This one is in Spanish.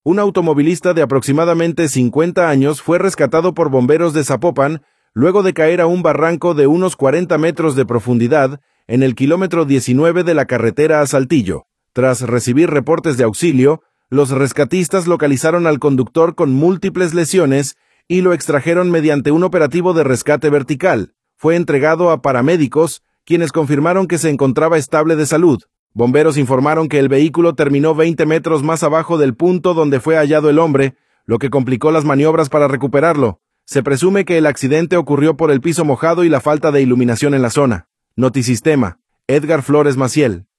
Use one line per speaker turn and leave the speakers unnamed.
Un automovilista de aproximadamente 50 años fue rescatado por bomberos de Zapopan luego de caer a un barranco de unos 40 metros de profundidad en el kilómetro 19 de la carretera a Saltillo. Tras recibir reportes de auxilio, los rescatistas localizaron al conductor con múltiples lesiones y lo extrajeron mediante un operativo de rescate vertical. Fue entregado a paramédicos, quienes confirmaron que se encontraba estable de salud. Bomberos informaron que el vehículo terminó 20 metros más abajo del punto donde fue hallado el hombre, lo que complicó las maniobras para recuperarlo. Se presume que el accidente ocurrió por el piso mojado y la falta de iluminación en la zona. Notisistema. Edgar Flores Maciel.